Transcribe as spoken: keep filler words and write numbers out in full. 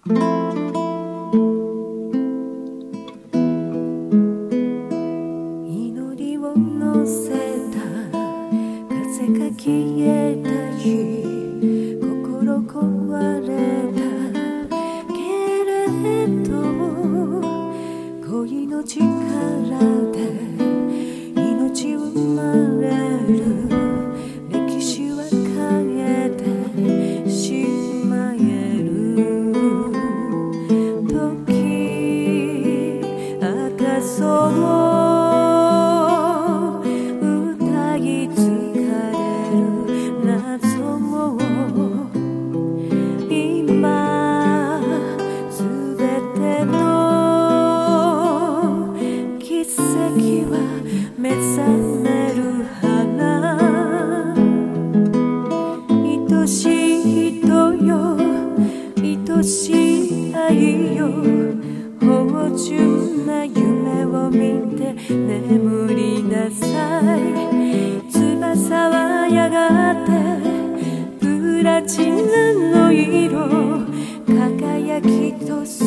祈りを乗せた風が消えた日、心壊れたけれど恋の力で命生まれる、歴史は変えてしまえる。時赤そう歌い継がれる謎も今すべての奇跡は目覚める花、愛しい人よ愛しい愛よ、芳醇な夢を見て眠りなさい。翼はやがてプラチナの色、輝きと